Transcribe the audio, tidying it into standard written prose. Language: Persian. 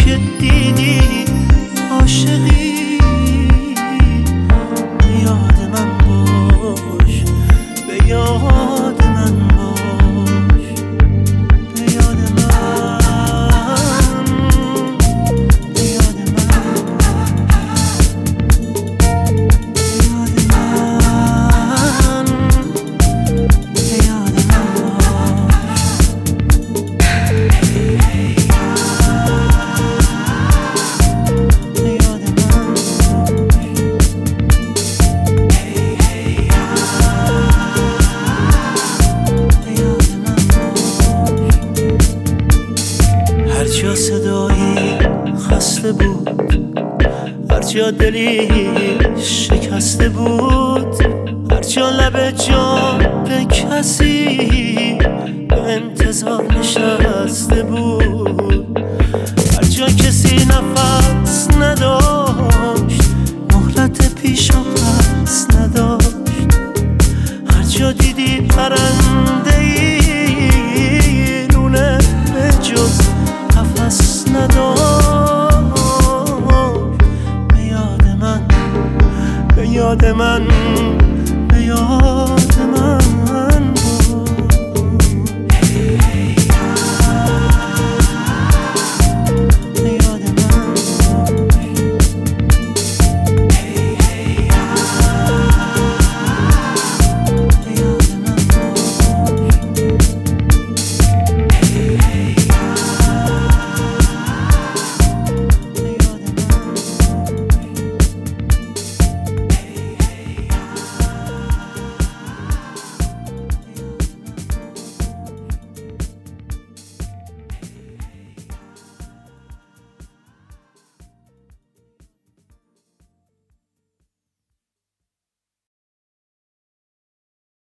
که دیدی عاشقی، به یاد من باش، به یاد من باش، به یاد من، به یاد من، به یاد من، به یاد من هرجا صدایی خسته بود، هرجا دلی شکسته بود، هرجا لب جان به کسی به انتظار نشسته بود،